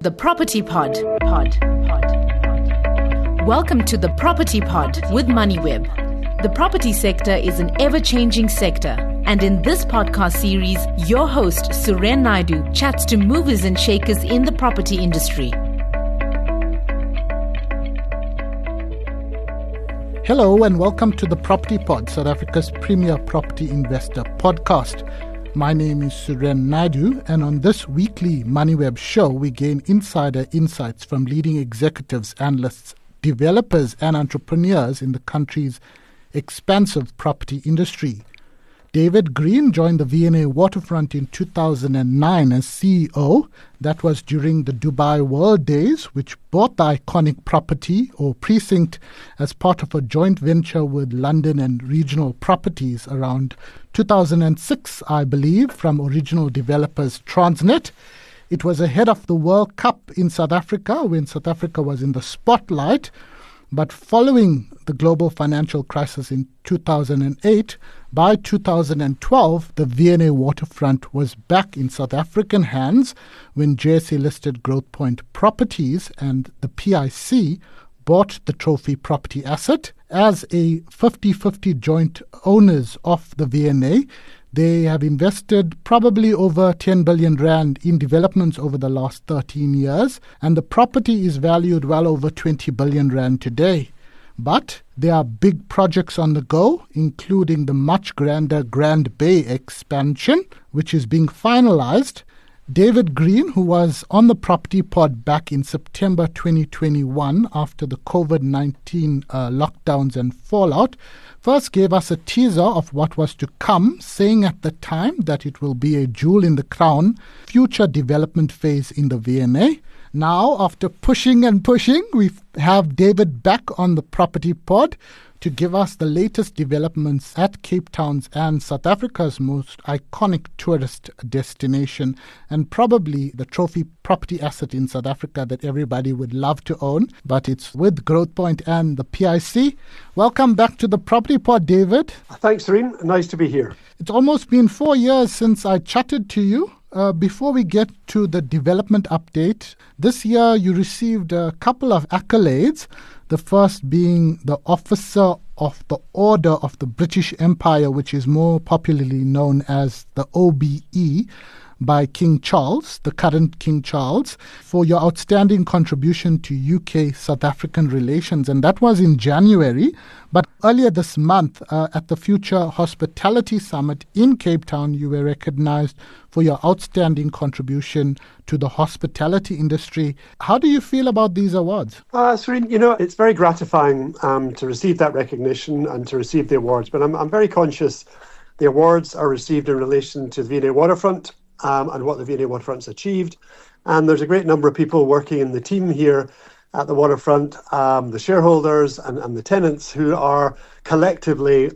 the Property Pod. Welcome to the Property Pod with MoneyWeb. The property sector is an ever-changing sector. And in this podcast series, your host, Suren Naidu, chats to movers and shakers in the property industry. Hello and welcome to the Property Pod, South Africa's premier property investor podcast. My name is Suren Naidu, and on this weekly MoneyWeb show, we gain insider insights from leading executives, analysts, developers and entrepreneurs in the country's expansive property industry. David Green joined the V&A Waterfront in 2009 as CEO. That was during the Dubai World Days, which bought the iconic property or precinct as part of a joint venture with London and Regional Properties around 2006, I believe, from original developers Transnet. It was ahead of the World Cup in South Africa when South Africa was in the spotlight. But following the global financial crisis in 2008, by 2012, the V&A Waterfront was back in South African hands when JSE-listed Growthpoint Properties and the PIC bought the trophy property asset. As a 50-50 joint owners of the V&A, they have invested probably over 10 billion rand in developments over the last 13 years, and the property is valued well over 20 billion rand today. But there are big projects on the go, including the much grander Grand Bay expansion, which is being finalized. David Green, who was on the Property Pod back in September 2021 after the COVID-19 lockdowns and fallout, first gave us a teaser of what was to come, saying at the time that it will be a jewel in the crown, future development phase in the V&A. Now, after pushing, we have David back on the Property Pod to give us the latest developments at Cape Town's and South Africa's most iconic tourist destination, and probably the trophy property asset in South Africa that everybody would love to own, but it's with Growthpoint and the PIC. Welcome back to the Property Pod, David. Thanks, Serene. Nice to be here. It's almost been 4 years since I chatted to you. Before we get to the development update, this year you received a couple of accolades, the first being the Officer of the Order of the British Empire, which is more popularly known as the OBE, by King Charles, the current King Charles, for your outstanding contribution to UK-South African relations. And that was in January. But earlier this month, at the Future Hospitality Summit in Cape Town, you were recognized for your outstanding contribution to the hospitality industry. How do you feel about these awards? Serene, it's very gratifying to receive that recognition and to receive the awards. But I'm very conscious the awards are received in relation to the V&A Waterfront, and what the V&A Waterfront's achieved. And there's a great number of people working in the team here at the Waterfront, the shareholders and the tenants who are collectively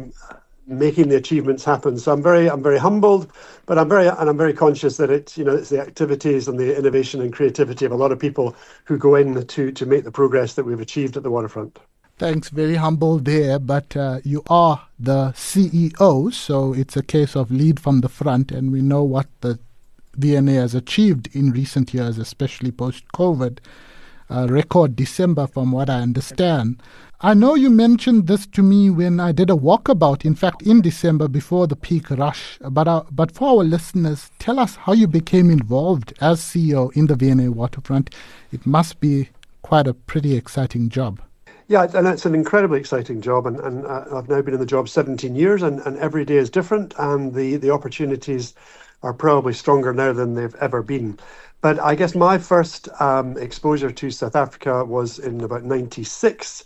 making the achievements happen. So I'm very humbled, but I'm very conscious that it's the activities and the innovation and creativity of a lot of people who go in to make the progress that we've achieved at the Waterfront. Thanks, very humble there, but you are the CEO, so it's a case of lead from the front, and we know what the V&A has achieved in recent years, especially post-COVID. Record December, from what I understand. I know you mentioned this to me when I did a walkabout, in fact, in December before the peak rush. But for our listeners, tell us how you became involved as CEO in the V&A Waterfront. It must be quite a pretty exciting job. Yeah, and it's an incredibly exciting job, and I've now been in the job 17 years, and every day is different, and the opportunities are probably stronger now than they've ever been. But I guess my first exposure to South Africa was in about 96.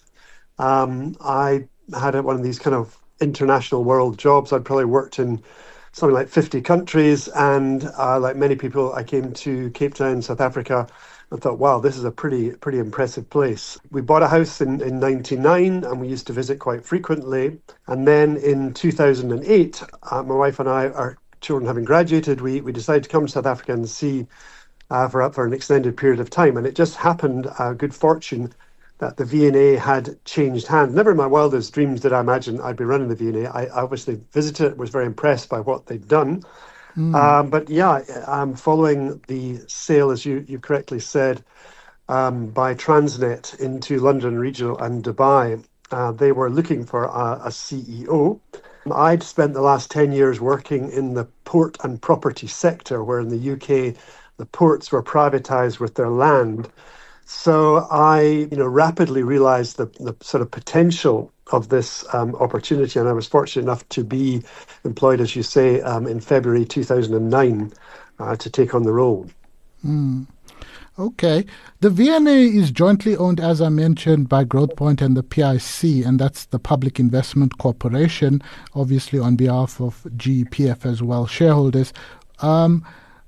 I had one of these kind of international world jobs. I'd probably worked in something like 50 countries, and like many people, I came to Cape Town, South Africa, and thought, wow, this is a pretty impressive place. We bought a house in 99, and we used to visit quite frequently. And then in 2008, my wife and I, our children having graduated, we decided to come to South Africa and see for an extended period of time. And it just happened, good fortune, that the V&A had changed hands. Never in my wildest dreams did I imagine I'd be running the V&A. I obviously visited, was very impressed by what they'd done. But yeah, following the sale, as you correctly said, by Transnet into London Regional and Dubai, they were looking for a CEO. I'd spent the last 10 years working in the port and property sector, where in the UK, the ports were privatized with their land. So I, rapidly realized the sort of potential of this opportunity, and I was fortunate enough to be employed, as you say, in February 2009 to take on the role. Okay. The VNA is jointly owned, as I mentioned, by Growthpoint and the PIC, and that's the Public Investment Corporation, obviously on behalf of GEPF as well, shareholders. And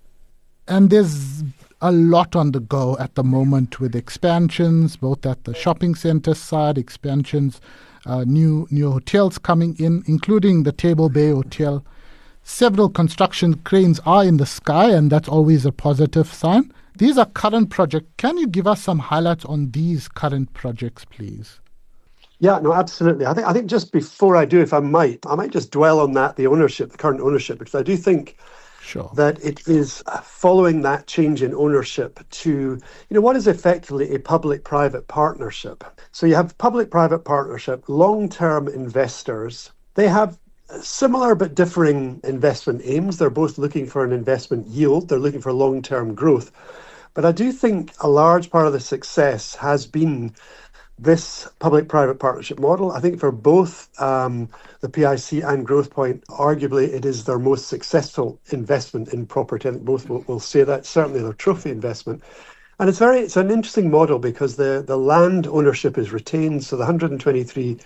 there's a lot on the go at the moment with expansions, both at the shopping centre side, expansions, new hotels coming in, including the Table Bay Hotel. Several construction cranes are in the sky, and that's always a positive sign. These are current projects. Can you give us some highlights on these current projects, please? Yeah, no, absolutely. I think just before I do, if I might just dwell on that, the current ownership, because I do think that it is following that change in ownership to, what is effectively a public-private partnership. So you have public-private partnership, long-term investors. They have similar but differing investment aims. They're both looking for an investment yield. They're looking for long-term growth. But I do think a large part of the success has been this public-private partnership model. I think for both the PIC and Growthpoint, arguably it is their most successful investment in property. I think both will say that, certainly their trophy investment. And it's an interesting model because the land ownership is retained. So the 123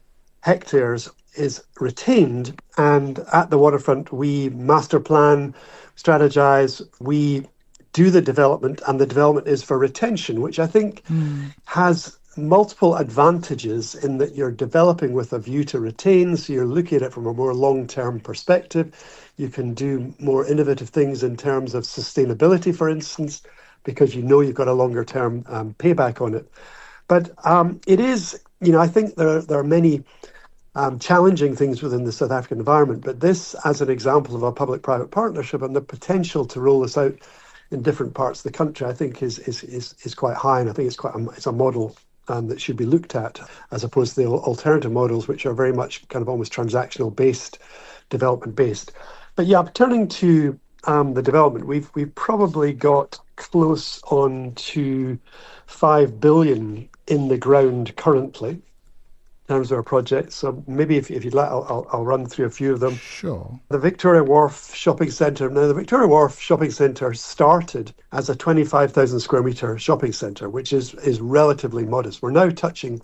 hectares is retained. And at the waterfront, we master plan, strategize, we do the development, and the development is for retention, which I think has multiple advantages in that you're developing with a view to retain. So you're looking at it from a more long-term perspective. You can do more innovative things in terms of sustainability, for instance, because you've got a longer-term payback on it. But it is, I think there are many challenging things within the South African environment, but this as an example of a public-private partnership and the potential to roll this out in different parts of the country, I think is quite high, and I think it's a model that should be looked at, as opposed to the alternative models, which are very much kind of almost transactional based, development based. But yeah, turning to the development, we've probably got close on to 5 billion in the ground currently in terms of our projects. So maybe if you'd like, I'll run through a few of them. Sure. The Victoria Wharf Shopping Centre. Now, the Victoria Wharf Shopping Centre started as a 25,000 square metre shopping centre, which is relatively modest. We're now touching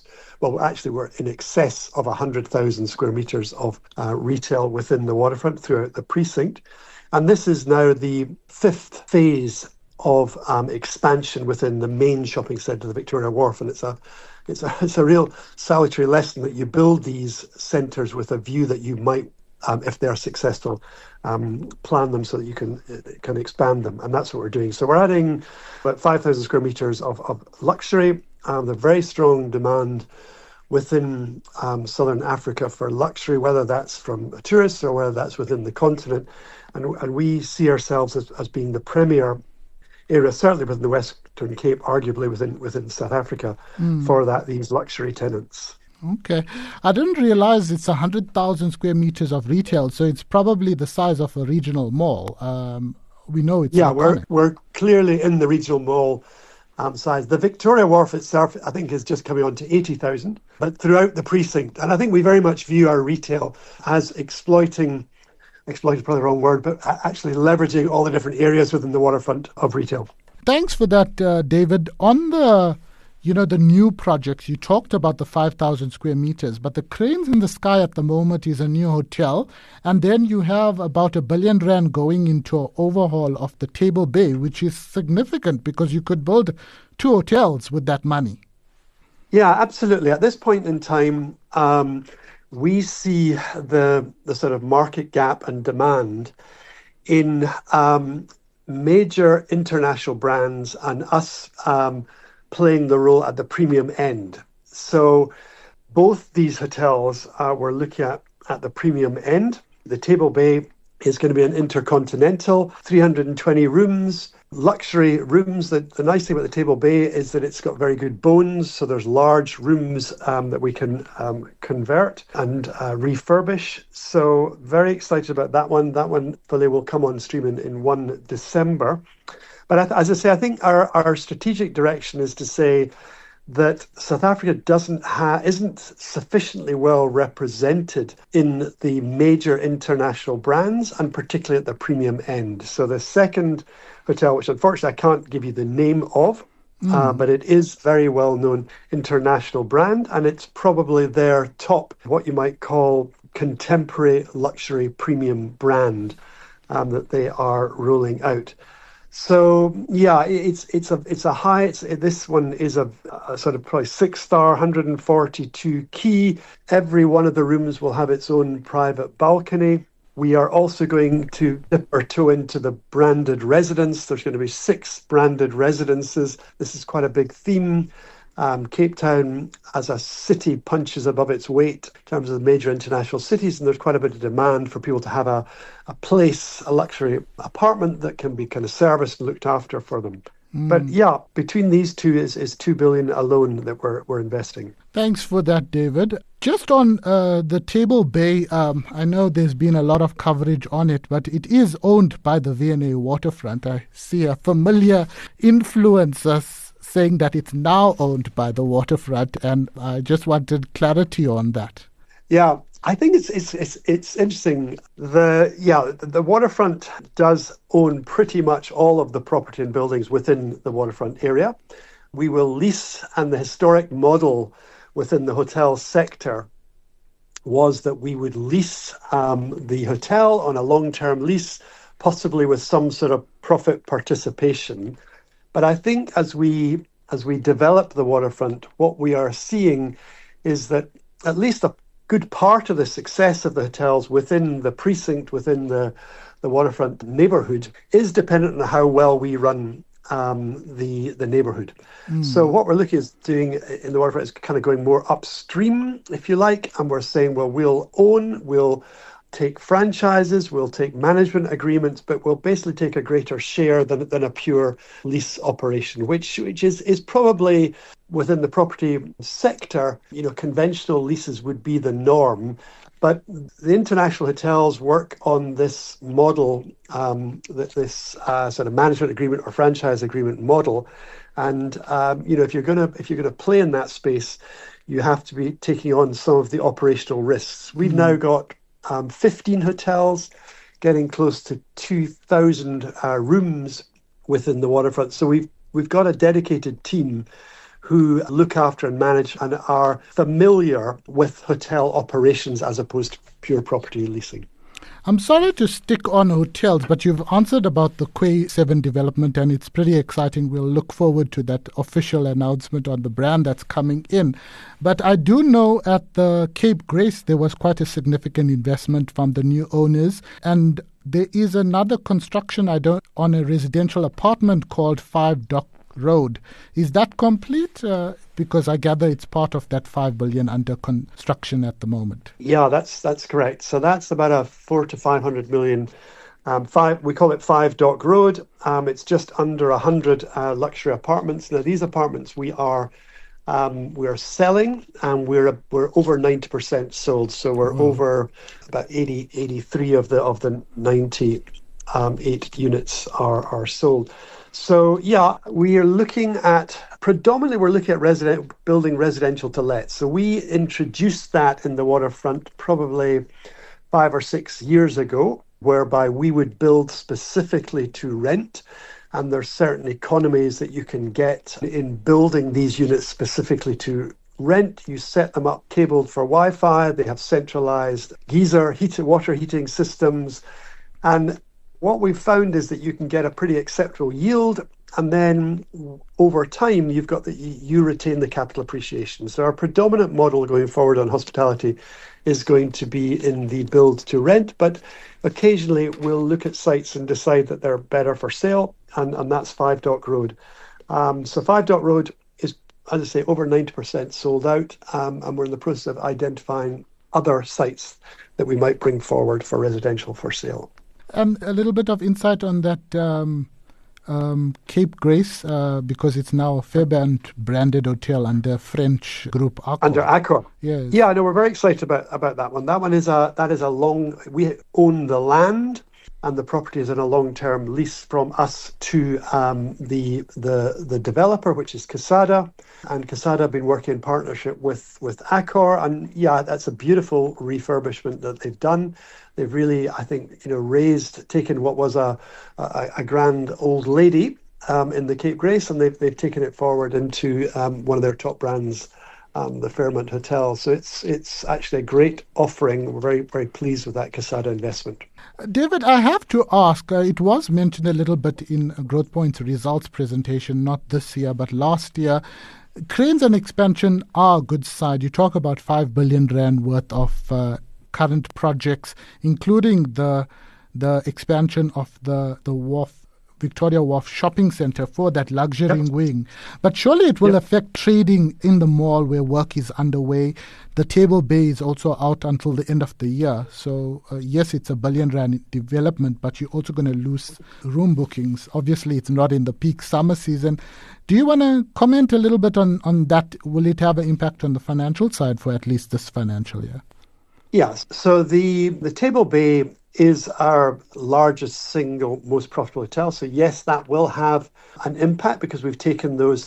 we're in excess of 100,000 square metres of retail within the waterfront throughout the precinct. And this is now the fifth phase of expansion within the main shopping centre, the Victoria Wharf, and it's a real salutary lesson that you build these centres with a view that you might, if they're successful, plan them so that you can expand them, and that's what we're doing. So we're adding about 5,000 square metres of luxury. There's very strong demand within Southern Africa for luxury, whether that's from tourists or whether that's within the continent, and we see ourselves as being the premier area, certainly within the Western Cape, arguably within South Africa, for these luxury tenants. Okay. I didn't realize it's 100,000 square meters of retail, so it's probably the size of a regional mall. We know it's... Yeah, we're clearly in the regional mall size. The Victoria Wharf itself, I think, is just coming on to 80,000, but throughout the precinct. And I think we very much view our retail as exploiting is probably the wrong word, but actually leveraging all the different areas within the waterfront of retail. Thanks for that, David. On the new projects, you talked about the 5,000 square meters, but the cranes in the sky at the moment is a new hotel. And then you have about R1 billion going into an overhaul of the Table Bay, which is significant because you could build 2 hotels with that money. Yeah, absolutely. At this point in time, we see the sort of market gap and demand in major international brands and us playing the role at the premium end. So both these hotels we're looking at the premium end. The Table Bay is going to be an intercontinental, 320 rooms, luxury rooms. The nice thing about the Table Bay is that it's got very good bones. So there's large rooms that we can convert and refurbish. So very excited about that one. That one fully will come on stream in 1 December. But as I say, I think our strategic direction is to say that South Africa isn't sufficiently well represented in the major international brands, and particularly at the premium end. So the second hotel, which unfortunately I can't give you the name of, but it is very well-known international brand, and it's probably their top, what you might call contemporary luxury premium brand that they are rolling out. So yeah, this one is a sort of probably 6-star, 142 key. Every one of the rooms will have its own private balcony. We are also going to dip our toe into the branded residence. There's going to be 6 branded residences. This is quite a big theme. Cape Town as a city punches above its weight in terms of the major international cities, and there's quite a bit of demand for people to have a place, a luxury apartment that can be kind of serviced and looked after for them. But yeah, between these two is 2 billion alone that we're investing. Thanks for that, David. Just on the Table Bay, I know there's been a lot of coverage on it, but it is owned by the V&A Waterfront. I see a familiar influencer saying that it's now owned by the Waterfront, and I just wanted clarity on that. Yeah, I think it's interesting. The Waterfront does own pretty much all of the property and buildings within the Waterfront area. We will lease, and the historic model within the hotel sector was that we would lease the hotel on a long-term lease, possibly with some sort of profit participation. But I think as we develop the Waterfront, what we are seeing is that at least a good part of the success of the hotels within the precinct, within the Waterfront neighbourhood, is dependent on how well we run the neighbourhood. So what we're looking at doing in the Waterfront is kind of going more upstream, if you like, and we're saying, well, we'll take franchises, we'll take management agreements, but we'll basically take a greater share than a pure lease operation, which is probably within the property sector, conventional leases would be the norm. But the international hotels work on this model, this sort of management agreement or franchise agreement model. And if you're going to play in that space, you have to be taking on some of the operational risks. We've now got 15 hotels, getting close to 2,000 rooms within the Waterfront. So we've got a dedicated team who look after and manage and are familiar with hotel operations as opposed to pure property leasing. I'm sorry to stick on hotels, but you've answered about the Quay 7 development, and it's pretty exciting. We'll look forward to that official announcement on the brand that's coming in. But I do know at the Cape Grace, there was quite a significant investment from the new owners, and there is another construction on a residential apartment called 5 Dock Road. Is that complete? Because I gather it's part of that 5 billion under construction at the moment. Yeah, that's correct. So that's about a 400 to 500 million. We call it 5 Dock Road. It's just under 100 luxury apartments. Now these apartments we are selling, and we're over 90% sold. So we're over about 83 of the 98 units are sold. So yeah, we're looking at building residential to let. So we introduced that in the Waterfront probably 5 or 6 years ago, whereby we would build specifically to rent. And there's certain economies that you can get in building these units specifically to rent. You set them up cabled for Wi-Fi. They have centralized water heating systems. And what we've found is that you can get a pretty acceptable yield, and then over time you retain the capital appreciation. So our predominant model going forward on hospitality is going to be in the build to rent, but occasionally we'll look at sites and decide that they're better for sale, and that's 5 Dock Road. So 5 Dock Road is, as I say, over 90% sold out, and we're in the process of identifying other sites that we might bring forward for residential for sale. And a little bit of insight on that Cape Grace, because it's now a Fairbairn branded hotel under French group Accor. Under Accor. Yes. Yeah, I know, we're very excited about that one. That one is a long, we own the land, and the property is in a long-term lease from us to the developer, which is Casada. And Casada have been working in partnership with Accor. And yeah, that's a beautiful refurbishment that they've done. They've really, I think, taken what was a grand old lady in the Cape Grace, and they've taken it forward into one of their top brands, the Fairmont Hotel. So it's actually a great offering. We're very, very pleased with that Casada investment. David, I have to ask, it was mentioned a little bit in Growthpoint's results presentation, not this year, but last year. Cranes and expansion are a good side. You talk about 5 billion rand worth of current projects, including the expansion of the Victoria Wharf Shopping Centre for that luxury wing. But surely it will affect trading in the mall where work is underway. The Table Bay is also out until the end of the year. So, yes, it's a 1 billion rand development, but you're also going to lose room bookings. Obviously, it's not in the peak summer season. Do you want to comment a little bit on that? Will it have an impact on the financial side for at least this financial year? Yes. So the Table Bay is our largest single most profitable hotel. So yes, that will have an impact because we've taken those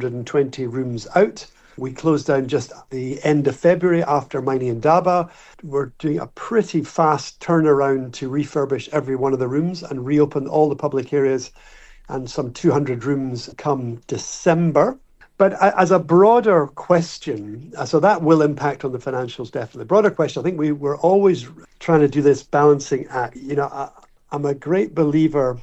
320 rooms out. We closed down just the end of February after Maini and Daba. We're doing a pretty fast turnaround to refurbish every one of the rooms and reopen all the public areas, and some 200 rooms come December. But as a broader question, so that will impact on the financials, definitely. The broader question, I think we're always trying to do this balancing act. I'm a great believer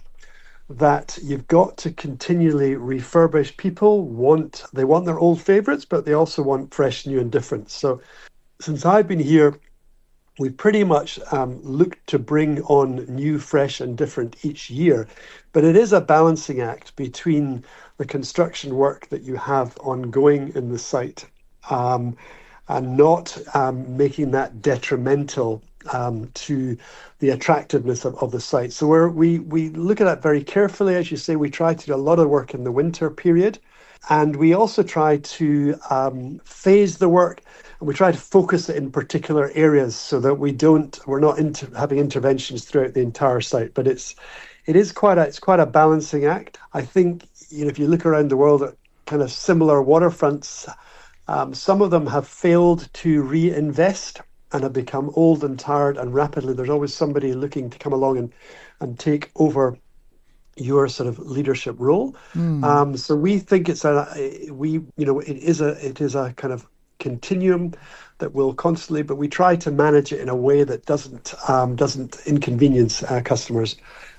that you've got to continually refurbish. People want their old favourites, but they also want fresh, new and different. So since I've been here, we've pretty much looked to bring on new, fresh and different each year. But it is a balancing act between the construction work that you have ongoing in the site and not making that detrimental to the attractiveness of the site. So we look at that very carefully. As you say, we try to do a lot of work in the winter period. And we also try to phase the work, and we try to focus it in particular areas so that we're not having interventions throughout the entire site. But it's quite a balancing act. I think if you look around the world at kind of similar waterfronts, some of them have failed to reinvest and have become old and tired, and rapidly there's always somebody looking to come along and take over your sort of leadership role. So we think it is a kind of continuum that will constantly, but we try to manage it in a way that doesn't inconvenience customers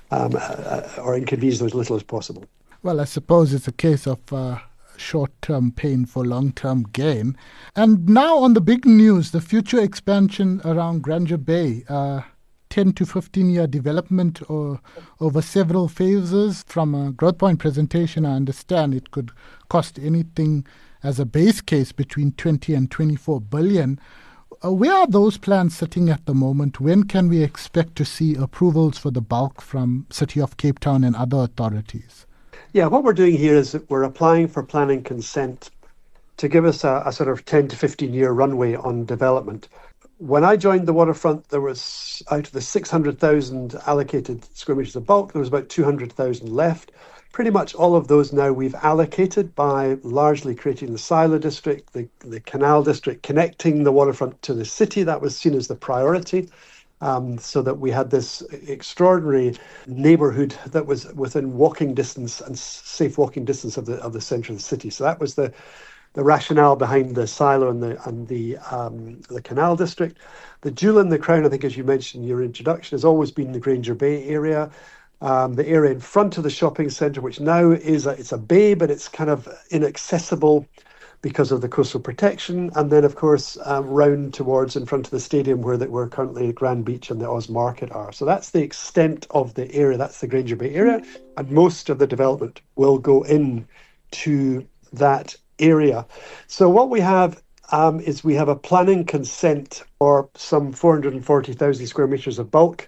or inconvenience them as little as possible. Well, I suppose it's a case of short-term pain for long-term gain. And now on the big news, the future expansion around Granger Bay, 10 to 15-year development over several phases. From a Growthpoint presentation, I understand it could cost anything as a base case between 20 and 24 billion. Where are those plans sitting at the moment? When can we expect to see approvals for the bulk from City of Cape Town and other authorities? Yeah, what we're doing here is that we're applying for planning consent to give us a sort of 10 to 15-year runway on development. When I joined the waterfront, there was, out of the 600,000 allocated square metres of bulk, there was about 200,000 left. Pretty much all of those now we've allocated by largely creating the silo district, the canal district, connecting the waterfront to the city. That was seen as the priority. So that we had this extraordinary neighbourhood that was within walking distance and safe walking distance of the centre of the city. So that was the rationale behind the silo and the canal district. The jewel in the crown, I think, as you mentioned in your introduction, has always been the Granger Bay area. The area in front of the shopping centre, which now it's a bay, but it's kind of inaccessible because of the coastal protection, and then of course round towards in front of the stadium where currently Grand Beach and the Oz Market are. So that's the extent of the area. That's the Granger Bay area, and most of the development will go in to that area. So what we have is we have a planning consent for some 440,000 square metres of bulk.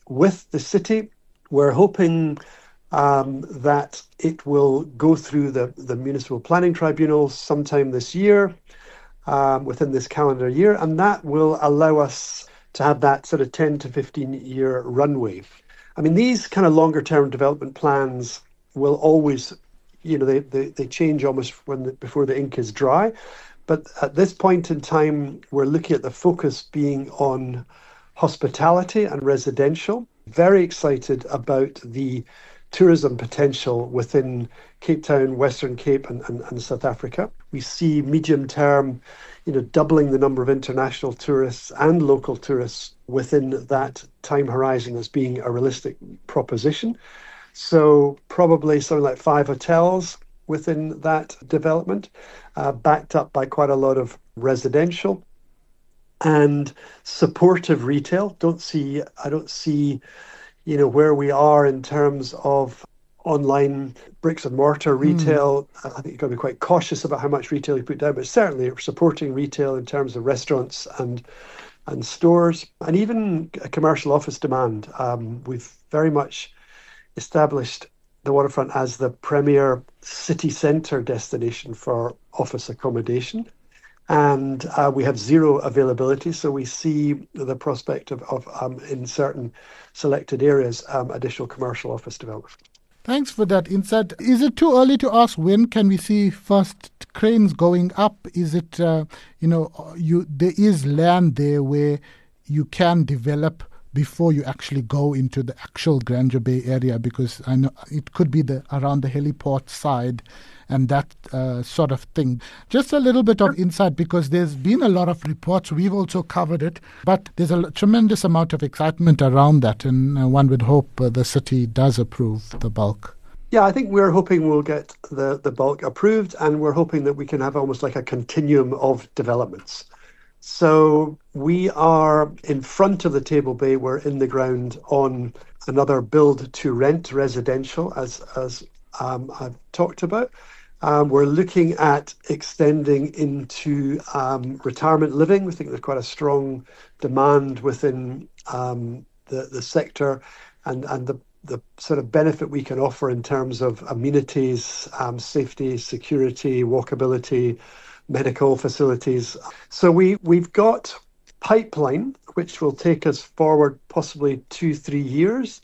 with the city. We're hoping that it will go through the Municipal Planning Tribunal sometime this year, within this calendar year, and that will allow us to have that sort of 10 to 15-year runway. I mean, these kind of longer-term development plans will always, they change almost before the ink is dry. But at this point in time, we're looking at the focus being on hospitality and residential. Very excited about the tourism potential within Cape Town, Western Cape and South Africa. We see medium term, doubling the number of international tourists and local tourists within that time horizon as being a realistic proposition. So probably something like 5 hotels within that development, backed up by quite a lot of residential and supportive retail. I don't see, where we are in terms of online bricks and mortar retail. I think you've got to be quite cautious about how much retail you put down, but certainly supporting retail in terms of restaurants and stores, and even a commercial office demand. We've very much established the waterfront as the premier city centre destination for office accommodation. And we have zero availability, so we see the prospect of in certain selected areas, additional commercial office development. Thanks for that insight. Is it too early to ask when can we see first cranes going up? Is it, there is land there where you can develop before you actually go into the actual Grandeur Bay area, because I know it could be around the heliport side and that sort of thing. Just a little bit of insight, because there's been a lot of reports, we've also covered it, but there's a tremendous amount of excitement around that, and one would hope the city does approve the bulk. Yeah, I think we're hoping we'll get the bulk approved, and we're hoping that we can have almost like a continuum of developments. So we are in front of the Table Bay. We're in the ground on another build-to-rent residential, as I've talked about. We're looking at extending into retirement living. We think there's quite a strong demand within the sector, and the sort of benefit we can offer in terms of amenities, safety, security, walkability, medical facilities. So we've got pipeline, which will take us forward possibly 2-3 years.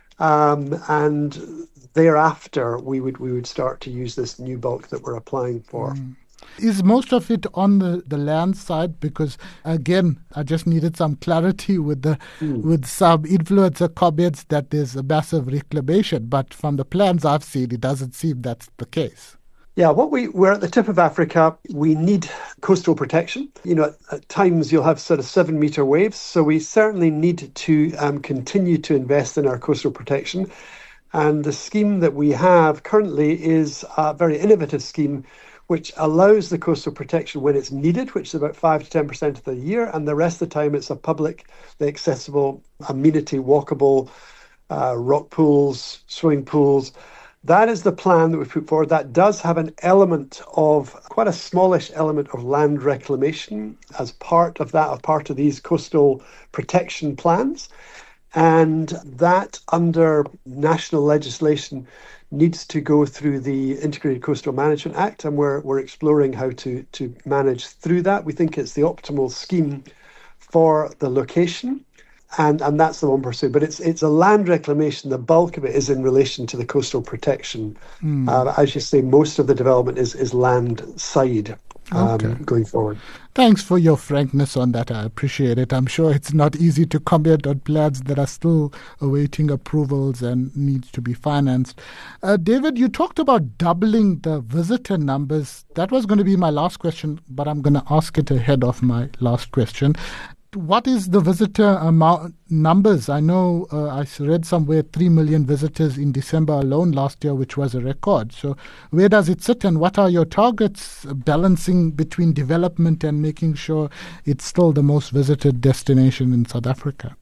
And thereafter, we would start to use this new bulk that we're applying for. Is most of it on the land side? Because, again, I just needed some clarity with some influencer comments that there's a massive reclamation. But from the plans I've seen, it doesn't seem that's the case. Yeah, we're at the tip of Africa. We need coastal protection. At times you'll have sort of 7-meter waves. So we certainly need to continue to invest in our coastal protection. And the scheme that we have currently is a very innovative scheme, which allows the coastal protection when it's needed, which is about 5 to 10% of the year. And the rest of the time, it's a publicly accessible, amenity, walkable, rock pools, swimming pools. That is the plan that we put forward. That does have an element of, quite a smallish element of land reclamation as part of these coastal protection plans. And that, under national legislation, needs to go through the Integrated Coastal Management Act, and we're exploring how to manage through that. We think it's the optimal scheme for the location. And that's the one pursuit. But it's a land reclamation. The bulk of it is in relation to the coastal protection. As you say, most of the development is land side going forward. Thanks for your frankness on that. I appreciate it. I'm sure it's not easy to comment on plans that are still awaiting approvals and need to be financed. David, you talked about doubling the visitor numbers. That was going to be my last question, but I'm going to ask it ahead of my last question. What is the visitor numbers? I know I read somewhere 3 million visitors in December alone last year, which was a record. So where does it sit, and what are your targets, balancing between development and making sure it's still the most visited destination in South Africa?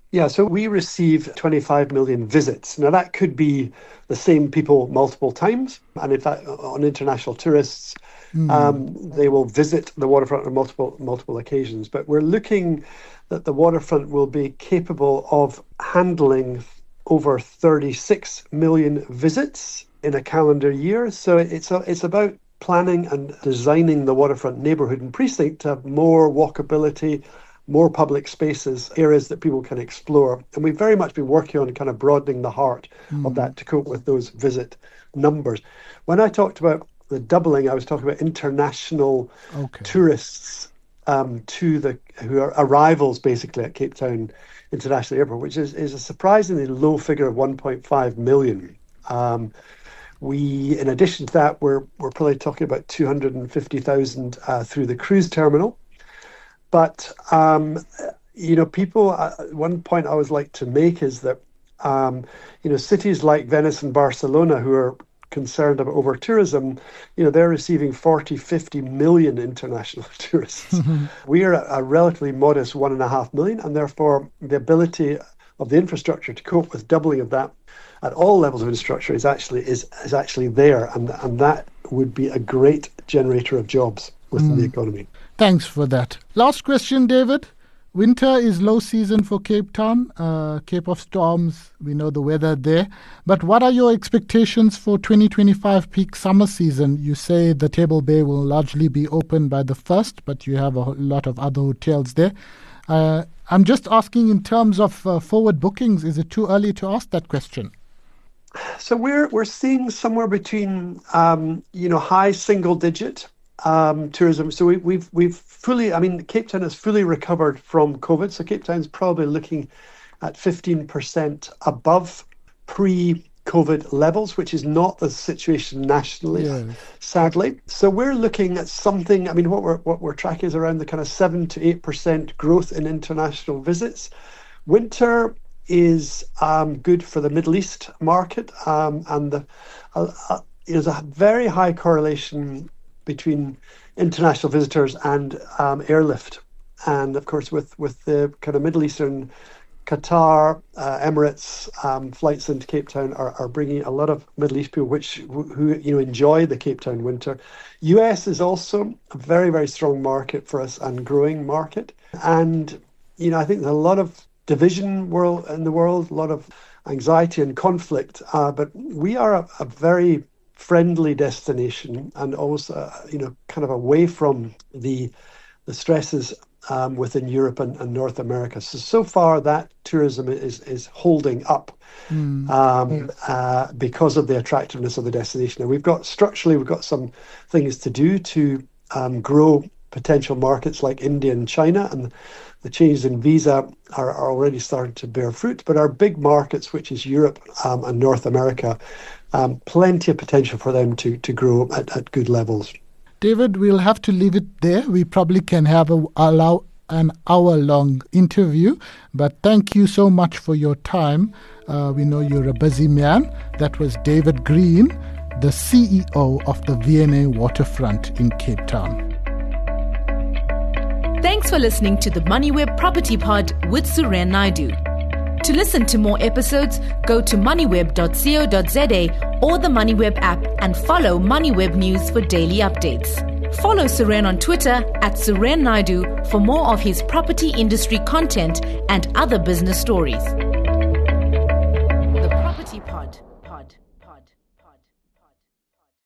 Yeah, so we receive 25 million visits. Now, that could be the same people multiple times. And in fact, on international tourists, they will visit the waterfront on multiple occasions. But we're looking that the waterfront will be capable of handling over 36 million visits in a calendar year. So it's about planning and designing the waterfront neighbourhood and precinct to have more walkability, more public spaces, areas that people can explore. And we've very much been working on kind of broadening the heart of that to cope with those visit numbers. When I talked about the doubling, I was talking about international tourists who are arrivals basically at Cape Town International Airport, which is a surprisingly low figure of 1.5 million. In addition to that, we're probably talking about 250,000 through the cruise terminal. But, people, one point I always like to make is that, cities like Venice and Barcelona, who are concerned about over-tourism, they're receiving 40, 50 million international tourists. We are a relatively modest 1.5 million, and therefore the ability of the infrastructure to cope with doubling of that at all levels of infrastructure is actually there, and that would be a great generator of jobs within the economy. Thanks for that. Last question, David. Winter is low season for Cape Town, Cape of Storms. We know the weather there. But what are your expectations for 2025 peak summer season? You say the Table Bay will largely be open by the 1st, but you have a lot of other hotels there. I'm just asking in terms of forward bookings. Is it too early to ask that question? So we're seeing somewhere between high single digit tourism. So we've fully, Cape Town has fully recovered from COVID. So Cape Town's probably looking at 15% above pre-COVID levels, which is not the situation nationally, sadly. So we're looking at something, what we're tracking is around the kind of 7 to 8% growth in international visits. Winter is good for the Middle East market, and there's a very high correlation between international visitors and airlift. And of course, with the kind of Middle Eastern, Qatar, Emirates flights into Cape Town are bringing a lot of Middle East people who enjoy the Cape Town winter. US is also a very, very strong market for us and growing market. And, I think there's a lot of division in the world, a lot of anxiety and conflict, but we are a very friendly destination and also, kind of away from the stresses within Europe and North America. So far that tourism is holding up because of the attractiveness of the destination. And we've got some things to do to grow potential markets like India and China, and the changes in visa are already starting to bear fruit. But our big markets, which is Europe and North America, plenty of potential for them to grow at good levels. David, we'll have to leave it there. We probably can allow an hour-long interview, but thank you so much for your time. We know you're a busy man. That was David Green, the CEO of the V&A Waterfront in Cape Town. Thanks for listening to the MoneyWeb Property Pod with Suren Naidu. To listen to more episodes, go to moneyweb.co.za or the MoneyWeb app and follow MoneyWeb News for daily updates. Follow Suren on Twitter @Suren Naidu for more of his property industry content and other business stories.